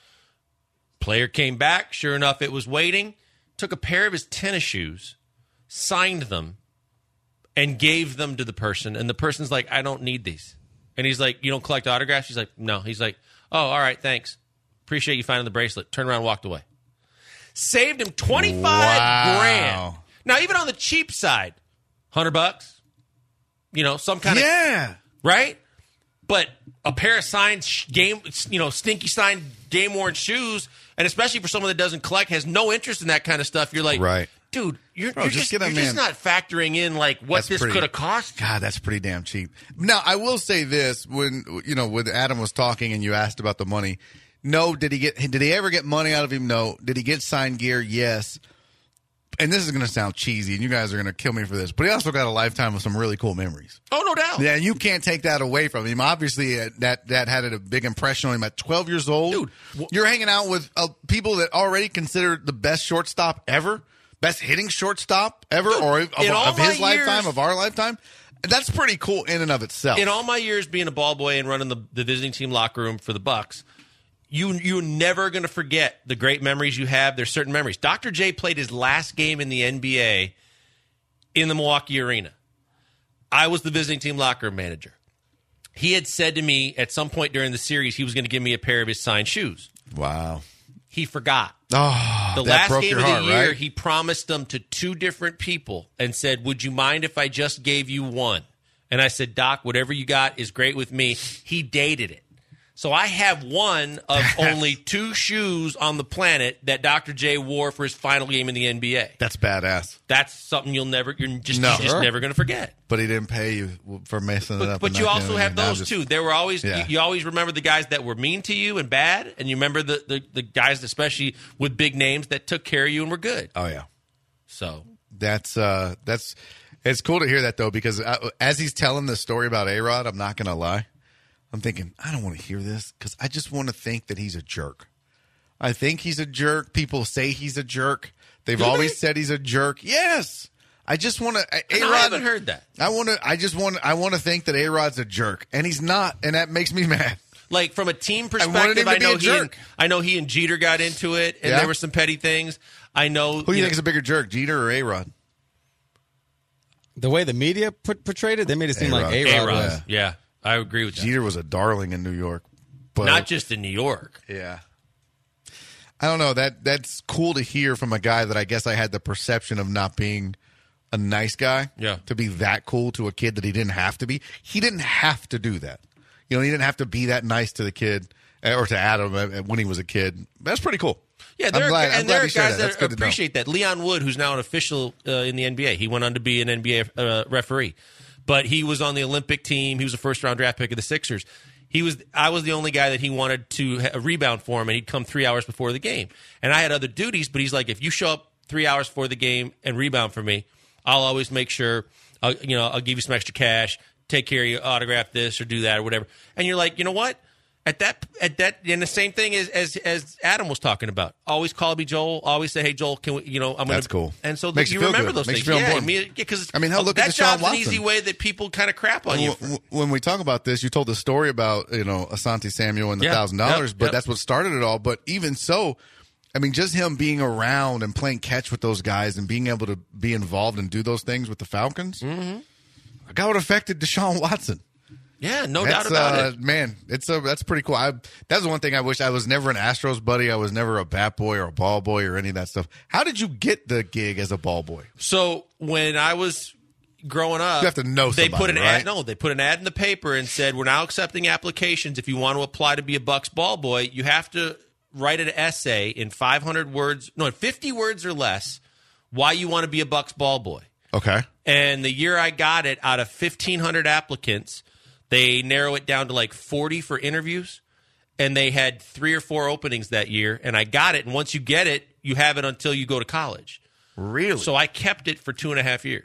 Player came back. Sure enough, it was waiting. Took a pair of his tennis shoes, signed them, and gave them to the person. And the person's like, I don't need these. And he's like, you don't collect autographs? He's like, no. He's like, oh, all right, thanks. Appreciate you finding the bracelet. Turned around and walked away. Saved him twenty-five Wow. grand. Now, even on the cheap side, one hundred bucks, you know, some kind of, Yeah. right? But a pair of signed sh- game, you know, stinky signed game worn shoes, and especially for someone that doesn't collect, has no interest in that kind of stuff. You're like, Right. dude, you're, Bro, you're, just just, get a you're man- just not factoring in like what That's this pretty- could have cost. God, that's pretty damn cheap. Now, I will say this: when you know, when Adam was talking and you asked about the money, no, did he get? Did he ever get money out of him? No. Did he get signed gear? Yes. And this is going to sound cheesy, and you guys are going to kill me for this, but he also got a lifetime of some really cool memories. Oh, no doubt. Yeah, you can't take that away from him. Obviously, uh, that that had a big impression on him at twelve years old. Dude, wh- you're hanging out with uh, people that already considered the best shortstop ever, best hitting shortstop ever, Dude, or of, in all of his my lifetime, years- of our lifetime. That's pretty cool in and of itself. In all my years being a ball boy and running the, the visiting team locker room for the Bucks, you, you're never going to forget the great memories you have. There's certain memories. Doctor J played his last game in the N B A in the Milwaukee Arena. I was the visiting team locker room manager. He had said to me at some point during the series he was going to give me a pair of his signed shoes. Wow. He forgot. Oh, The that last broke game your of the heart, year, right? he promised them to two different people and said, would you mind if I just gave you one? And I said, Doc, whatever you got is great with me. He dated it. So I have one of only two shoes on the planet that Doctor J wore for his final game in the N B A. That's badass. That's something you'll never, you're just, No. you're just Sure. never going to forget. But he didn't pay you for messing it But, up. but and you not also giving have it. Now those just- too. There were always Yeah. you, you always remember the guys that were mean to you and bad, and you remember the, the the guys, especially with big names, that took care of you and were good. Oh yeah. So That's uh, that's it's cool to hear that though, because uh, as he's telling the story about A-Rod, I'm not gonna lie, I'm thinking, I don't want to hear this because I just want to think that he's a jerk. I think he's a jerk. People say he's a jerk. They've Do always they? said he's a jerk. Yes. I just want to. No, I haven't heard that. I want to. I just want. I want to think that A-Rod's a jerk, and he's not, and that makes me mad. Like from a team wanted perspective, him to I, be know a he. And, jerk. I know he and Jeter got into it, and Yeah? there were some petty things. I know. Who do you, you think is a bigger jerk, Jeter or A-Rod? The way the media put, portrayed it, they made it seem A-Rod. like A-Rod A-Rod. was. Yeah, I agree with that. Jeter was a darling in New York, but Not just in New York. yeah. I don't know. That that's cool to hear from a guy that I guess I had the perception of not being a nice guy. Yeah. To be that cool to a kid that he didn't have to be. He didn't have to do that. You know, he didn't have to be that nice to the kid uh, or to Adam uh, when he was a kid. That's pretty cool. Yeah, there I'm are, glad- I'm and glad there are you shared guys that. That's that, good to know. appreciate that. Leon Wood, who's now an official uh, in the N B A, he went on to be an N B A uh, referee, but he was on the Olympic team. He was a first round draft pick of the Sixers. He was. I was the only guy that he wanted to ha- rebound for him, and he'd come three hours before the game. And I had other duties, but he's like, if you show up three hours before the game and rebound for me, I'll always make sure. I'll, you know, I'll give you some extra cash. Take care of you, autograph this or do that or whatever. And you're like, you know what? At that, at that, and the same thing as as, as Adam was talking about. Always call me Joel. Always say, hey Joel, can we? You know, I'm gonna. That's cool. And so Makes you you feel remember good. those Makes things, you feel yeah. important. Because I mean, hell, look at that Deshaun job's Watson. an easy way that people kind of crap on you. When, when we talk about this, you told the story about, you know, Asante Samuel and the Yeah. thousand dollars, Yep. but Yep. that's what started it all. But even so, I mean, just him being around and playing catch with those guys and being able to be involved and do those things with the Falcons, mm-hmm. a guy would have affected Deshaun Watson. Yeah, no That's, doubt about uh, it. Man, it's a, that's pretty cool. I, that's the one thing I wish I was never an Astros buddy. I was never a bat boy or a ball boy or any of that stuff. How did you get the gig as a ball boy? So when I was growing up, You have to know They somebody, put an right? ad. No, they put an ad in the paper and said, "We're now accepting applications. If you want to apply to be a Bucks ball boy, you have to write an essay in five hundred words, no, fifty words or less, why you want to be a Bucks ball boy." Okay. And the year I got it, out of fifteen hundred applicants, they narrow it down to like forty for interviews, and they had three or four openings that year, and I got it. And once you get it, you have it until you go to college. Really? So I kept it for two and a half years.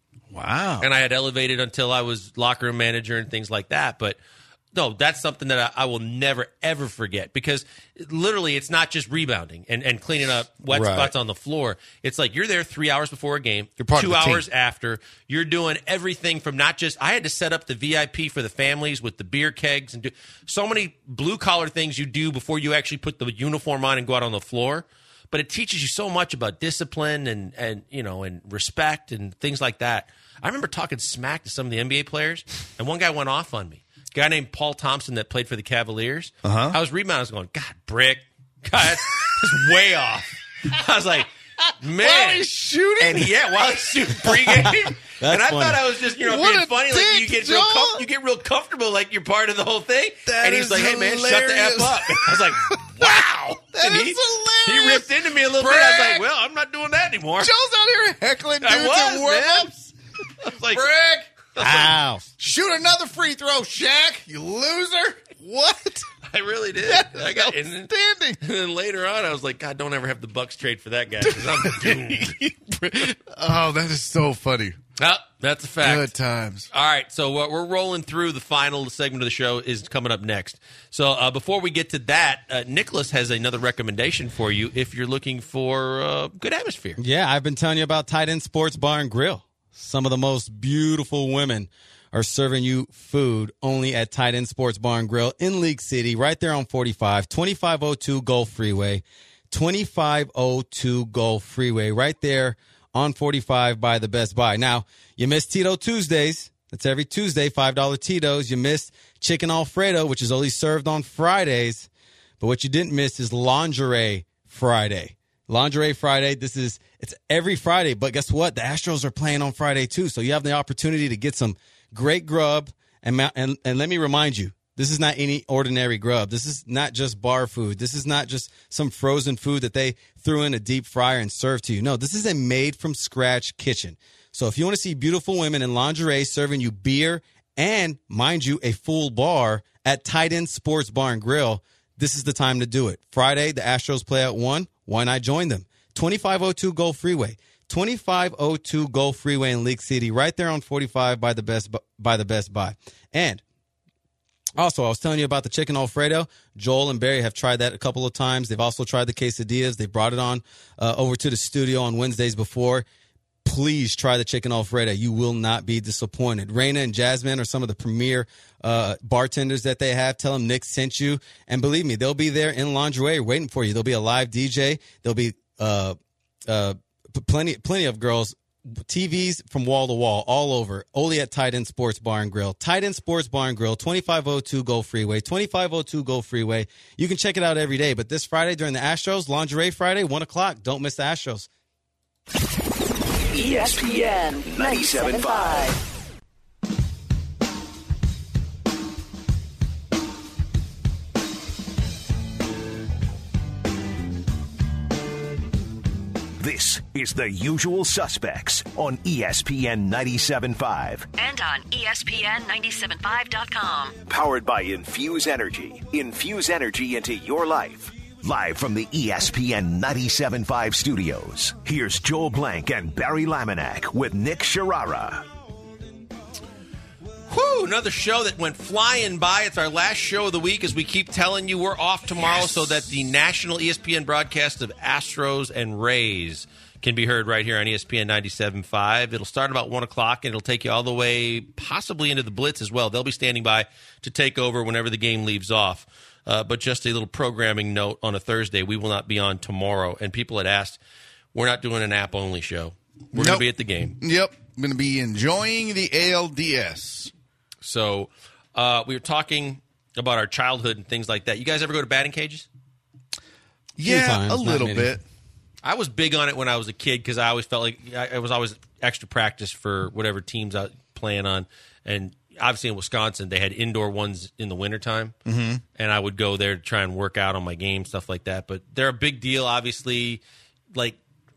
Wow. And I had elevated until I was locker room manager and things like that. But no, that's something that I, I will never, ever forget, because literally it's not just rebounding and, and cleaning up wet Right. spots on the floor. It's like you're there three hours before a game, You're part two of the hours team. after. You're doing everything from not just – I had to set up the V I P for the families with the beer kegs and do so many blue-collar things you do before you actually put the uniform on and go out on the floor. But it teaches you so much about discipline and, and you know, and respect and things like that. I remember talking smack to some of the N B A players, and one guy went off on me. A guy named Paul Thompson that played for the Cavaliers. Uh-huh. I was rebounding. I was going, God, Brick. God, that's, that's way off. I was like, man. While he's shooting? And yeah, while he's shooting pregame. That's and I funny. thut I was just, you know, What being a funny. Like you dick, get real Joel. com- you get real comfortable, like you're part of the whole thing. That and he was is like, hey, man, shut the F hilarious. up. I was like, wow. That and is he, hilarious. He ripped into me a little bit. I was Brick. like, well, I'm not doing that anymore. Joe's out here heckling dudes I was, at man. warm-ups. I was like, Brick, Ow. shoot another free throw, Shaq, you loser. What? I really did. That is I got, and, then, outstanding. and then later on, I was like, God, don't ever have the Bucks trade for that guy, because I'm doomed. Oh, that is so funny. Oh, that's a fact. Good times. All right, so uh, we're rolling through. The final segment of the show is coming up next. So uh, before we get to that, uh, Nicholas has another recommendation for you if you're looking for uh, good atmosphere. Yeah, I've been telling you about Tight End Sports Bar and Grill. Some of the most beautiful women are serving you food only at Tight End Sports Bar and Grill in League City, right there on forty-five, twenty-five oh two Gulf Freeway, twenty-five oh two Gulf Freeway, right there on forty-five by the Best Buy. Now, you missed Tito Tuesdays. That's every Tuesday, five dollar Tito's. You missed Chicken Alfredo, which is only served on Fridays. But what you didn't miss is Lingerie Friday. Lingerie Friday, this is, it's every Friday. But guess what? The Astros are playing on Friday, too. So you have the opportunity to get some great grub. And, and, and let me remind you, this is not any ordinary grub. This is not just bar food. This is not just some frozen food that they threw in a deep fryer and served to you. No, this is a made-from-scratch kitchen. So if you want to see beautiful women in lingerie serving you beer and, mind you, a full bar at Tight End Sports Bar and Grill, this is the time to do it. Friday, the Astros play at one. Why not join them? twenty-five oh two Gulf Freeway. twenty-five oh two Gulf Freeway in League City, right there on forty-five by the Best by the Best Buy. And Also, I was telling you about the chicken Alfredo. Joel and Barry have tried that a couple of times. They've also tried the quesadillas. They brought it on uh, over to the studio on Wednesdays before. Please try the chicken Alfredo. You will not be disappointed. Raina and Jasmine are some of the premier uh, bartenders that they have. Tell them Nick sent you. And believe me, they'll be there in lingerie waiting for you. There'll be a live D J. There'll be uh, uh, plenty, plenty of girls. T Vs from wall to wall, all over. Only at Tight End Sports Bar and Grill. Tight End Sports Bar and Grill, twenty-five oh two Go Freeway, twenty-five oh two Go Freeway. You can check it out every day. But this Friday during the Astros, Lingerie Friday, one o'clock. Don't miss the Astros. E S P N ninety-seven point five. This is The Usual Suspects on E S P N ninety-seven point five. And on E S P N ninety-seven point five dot com. Powered by Infuse Energy. Infuse energy into your life. Live from the E S P N ninety-seven point five studios, here's Joel Blank and Barry Laminack with Nick Sharara. Whew, another show that went flying by. It's our last show of the week, as we keep telling you we're off tomorrow yes. so that the national E S P N broadcast of Astros and Rays can be heard right here on E S P N ninety-seven point five. It'll start about one o'clock, and it'll take you all the way possibly into the Blitz as well. They'll be standing by to take over whenever the game leaves off. Uh, but just a little programming note on a Thursday, we will not be on tomorrow. And people had asked, we're not doing an app-only show. We're nope. going to be at the game. Yep. I'm going to be enjoying the A L D S. So uh, we were talking about our childhood and things like that. You guys ever go to batting cages? Yeah, times, a little bit. I was big on it when I was a kid because I always felt like I, I was always extra practice for whatever teams I was playing on. And obviously in Wisconsin, they had indoor ones in the wintertime. Mm-hmm. And I would go there to try and work out on my game, stuff like that. But they're a big deal, obviously, like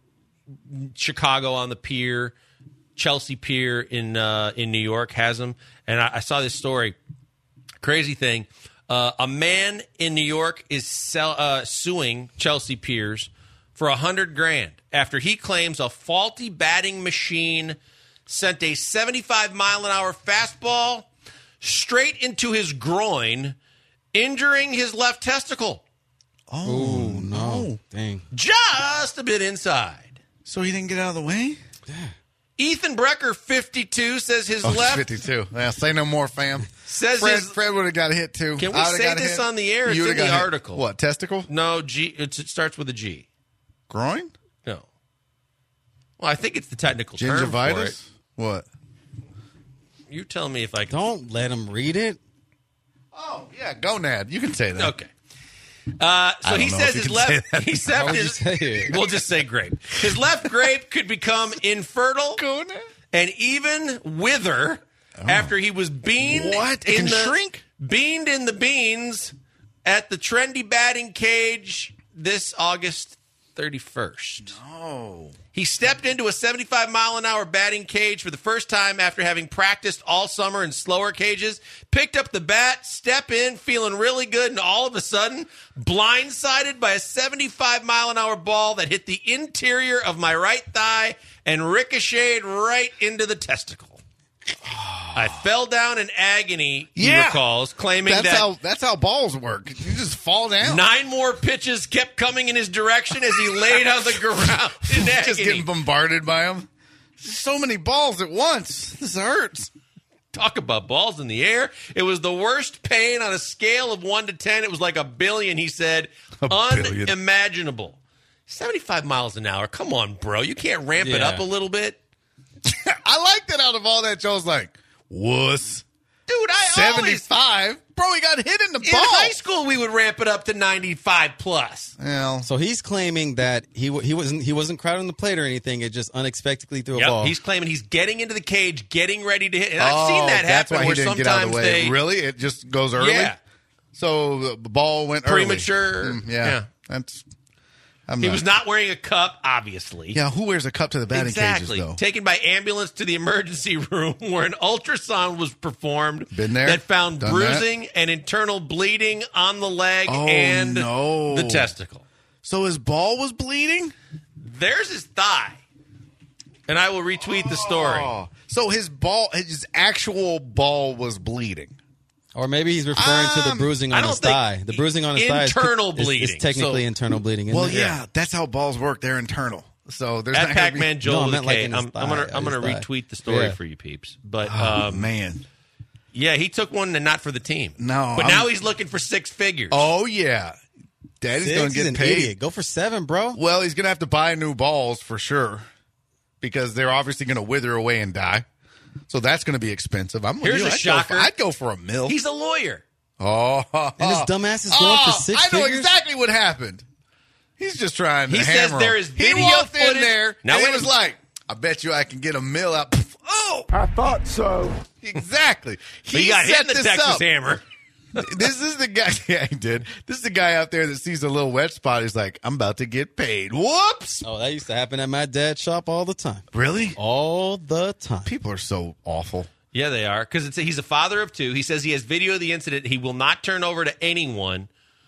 Chicago on the pier. Chelsea Pier in uh, in New York has them. And I, I saw this story. Crazy thing. Uh, a man in New York is sell, uh, suing Chelsea Piers for a hundred grand after he claims a faulty batting machine sent a seventy-five mile an hour fastball straight into his groin, injuring his left testicle. Oh, no. Dang. Just a bit inside. So he didn't get out of the way? Yeah. Ethan Brecker, fifty-two, says his oh, left. fifty-two. Yeah, say no more, fam. Says Fred, his, Fred would have got a hit too. Can we say this on the air? It's in the article. Hit. What, testicle? No, G. It's, it starts with a G. Groin? No. Well, I think it's the technical term for it. What? You tell me if I can. Don't let him read it. Oh, yeah, gonad. You can say that. Okay. Uh, so he says his left. He said his. We'll just say grape. His left grape could become infertile gonad? and even wither oh. after he was beaned. What? It in can the, shrink? Beaned in the beans at the trendy batting cage this August thirty-first. No. He stepped into a seventy-five mile an hour batting cage for the first time after having practiced all summer in slower cages, picked up the bat, step in, feeling really good, and all of a sudden, blindsided by a seventy-five mile an hour ball that hit the interior of my right thigh and ricocheted right into the testicle. I fell down in agony, he yeah. recalls, claiming that's that how that's how balls work. You just fall down. Nine more pitches kept coming in his direction as he laid on the ground in agony. Just getting bombarded by them. So many balls at once. This hurts. Talk about balls in the air. It was the worst pain on a scale of one to ten. It was like a billion, he said. A billion. Unimaginable. seventy-five miles an hour. Come on, bro. You can't ramp yeah. it up a little bit? I liked it out of all that. Joe's like, wuss. Dude, I seventy-five? always... Bro, he got hit in the in ball. In high school, we would ramp it up to ninety-five plus. Well, so he's claiming that he he wasn't he wasn't crowding the plate or anything. It just unexpectedly threw a yep, ball. He's claiming he's getting into the cage, getting ready to hit. And I've oh, seen that that's happen why he where didn't sometimes get out of the way. they... Really? It just goes early? Yeah. So the ball went Premature. early. Mm, yeah. yeah. That's... I'm he not. was not wearing a cup, obviously. Yeah, who wears a cup to the batting exactly. cages, though? Taken by ambulance to the emergency room where an ultrasound was performed. Been there? That found Done bruising that? and internal bleeding on the leg oh, and no. the testicle. So his ball was bleeding? There's his thigh. And I will retweet oh. the story. So his ball, his actual ball was bleeding. Or maybe he's referring um, to the bruising on his thigh. The bruising on his thigh is internal bleeding. Is, is technically so, internal bleeding. Isn't well, it? yeah, that's how balls work. They're internal. So there's at not Pac-Man be, Joel no, with like K. I'm, I'm gonna I'm gonna retweet the story yeah. for you peeps. But oh, um, man, yeah, he took one and not for the team. No, but I'm, now he's looking for six figures. Oh yeah, Daddy's Six, gonna get he's an paid. Idiot. Go for seven, bro. Well, he's gonna have to buy new balls for sure because they're obviously gonna wither away and die. So that's gonna be expensive. I'm Here's you know, a I'd shocker. Go for, I'd go for a mil. He's a lawyer. Oh, and his dumbass is going oh, for six I know figures? exactly what happened. He's just trying to He hammer says there him. is video He walked footage. in there Now and he wait a was minute. like, I bet you I can get a mill out. Oh, I thought so. exactly. But He you got hit set in the this Texas up. Hammer. This is the guy. Yeah, he did. This is the guy out there that sees a little wet spot. He's like, I'm about to get paid. Whoops. Oh, that used to happen at my dad's shop all the time. Really? All the time. People are so awful. Yeah, they are. Because he's a father of two. He says he has video of the incident. He will not turn over to anyone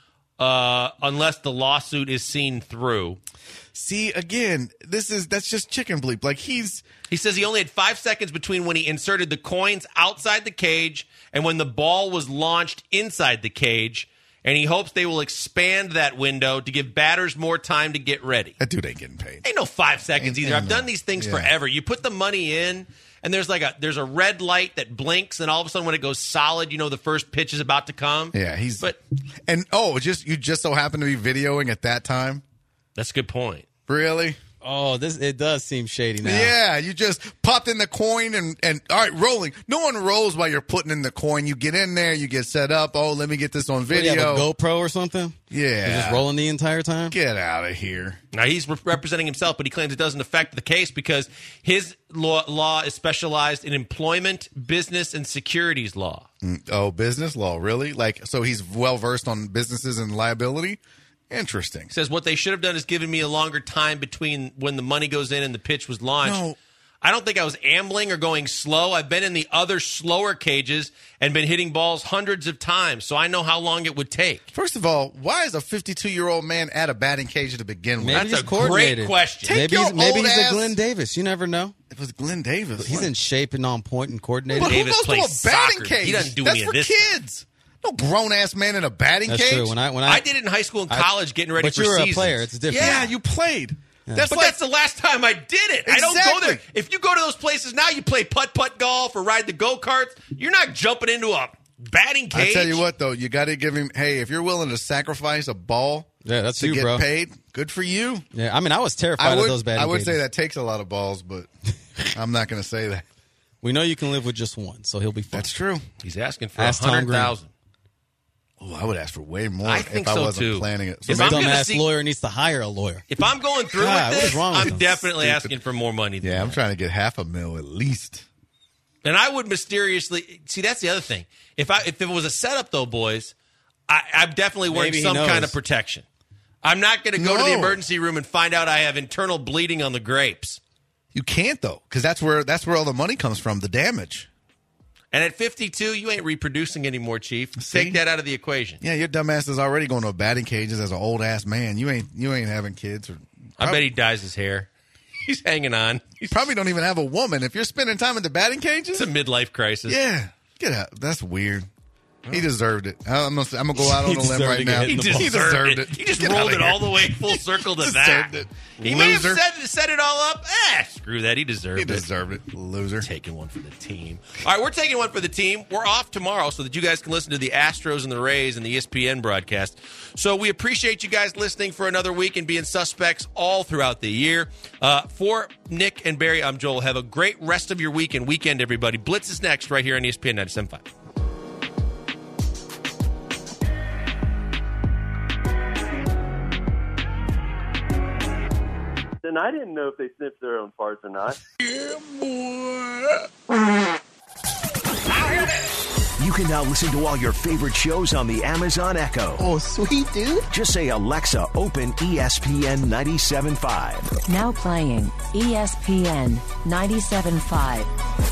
uh, unless the lawsuit is seen through. See, again, this is that's just chicken bleep. Like he's He says he only had five seconds between when he inserted the coins outside the cage and when the ball was launched inside the cage. And he hopes they will expand that window to give batters more time to get ready. that dude ain't getting paid. Ain't no five seconds Ain't- either. ain't I've no- done these things yeah. forever. You put the money in, and there's like a there's a red light that blinks, and all of a sudden when it goes solid, you know the first pitch is about to come. Yeah, he's But and oh, just you just so happen to be videoing at that time. that's a good point. Really? Oh, this it does seem shady now. Yeah, you just popped in the coin and, and all right, rolling. No one rolls while you're putting in the coin. You get in there, you get set up. Oh, let me get this on What, do video. you have a GoPro or something? Yeah. You're just rolling the entire time? Get out of here. Now he's re- representing himself, but he claims it doesn't affect the case because his law, law is specialized in employment, business, and securities law. Mm, Oh, business law, really? Like, so he's well versed on businesses and liability? Interesting. He says what they should have done is given me a longer time between when the money goes in and the pitch was launched. No. I don't think I was ambling or going slow. I've been in the other slower cages and been hitting balls hundreds of times, so I know how long it would take. First of all, why is a fifty-two-year-old man at a batting cage to begin with? Maybe That's he's a coordinated. great question. Take Maybe your he's, maybe old he's ass- a Glenn Davis. You never know. It was Glenn Davis. He's in shape and on point and coordinated. But Davis who goes plays to a batting soccer. cage? He doesn't do That's any of for this kids. No grown-ass man in a batting That's cage. true. When I when I, I did it in high school and college, getting ready but for you were seasons. a player. It's different. Yeah, you played. That's But like that's the last time I did it. I don't go Exactly. there. If you go to those places now, you play putt-putt golf or ride the go-karts. You're not jumping into a batting cage. I tell you what, though, you got to give him. Hey, if you're willing to sacrifice a ball, Yeah, that's to you, get bro. paid, good for you. Yeah, I mean, I was terrified I would. of those batting I would cages. say that takes a lot of balls, but I'm not going to say that. We know you can live with just one, so he'll be fine. That's true. He's asking for Ask a Tom hundred Green. thousand. Oh, I would ask for way more I if think I so, wasn't too. planning it. So If This I'm maybe- gonna dumbass see- lawyer needs to hire a lawyer. If I'm going through God, with what this, is wrong with I'm him? definitely Stupid. asking for more money. Than yeah, I'm that. trying to get half a mil at least. And I would mysteriously see. That's the other thing. If I if it was a setup, though, boys, I, I'm definitely wearing Maybe he some knows. kind of protection. I'm not going to go to the No. emergency room and find out I have internal bleeding on the grapes. You can't though, because that's where that's where all the money comes from. The damage. And at fifty-two, you ain't reproducing anymore, Chief. See? Take that out of the equation. Yeah, your dumbass is already going to batting cages as an old ass man. You ain't you ain't having kids. Or I bet he dyes his hair. He's hanging on. He's probably don't even have a woman. If you're spending time in the batting cages, it's a midlife crisis. yeah, get out. That's weird. He deserved it. I'm gonna, I'm gonna go out on He a limb deserved right to now. get He hit in deserved, the He deserved it. it. He just Get rolled outta it all here. the way full circle to that. Deserved it. He may have Loser. set, set it all up. Eh, screw that. He deserved He it. deserved it. Loser. Taking one for the team. All right, we're taking one for the team. We're off tomorrow so that you guys can listen to the Astros and the Rays and the E S P N broadcast. So we appreciate you guys listening for another week and being suspects all throughout the year. Uh, for Nick and Barry, I'm Joel. Have a great rest of your week and weekend, everybody. Blitz is next right here on E S P N ninety-seven point five. And I didn't know if they sniffed their own farts or not. You can now listen to all your favorite shows on the Amazon Echo. Oh, sweet, dude. Just say, Alexa, open E S P N ninety-seven point five. Now playing E S P N ninety-seven point five.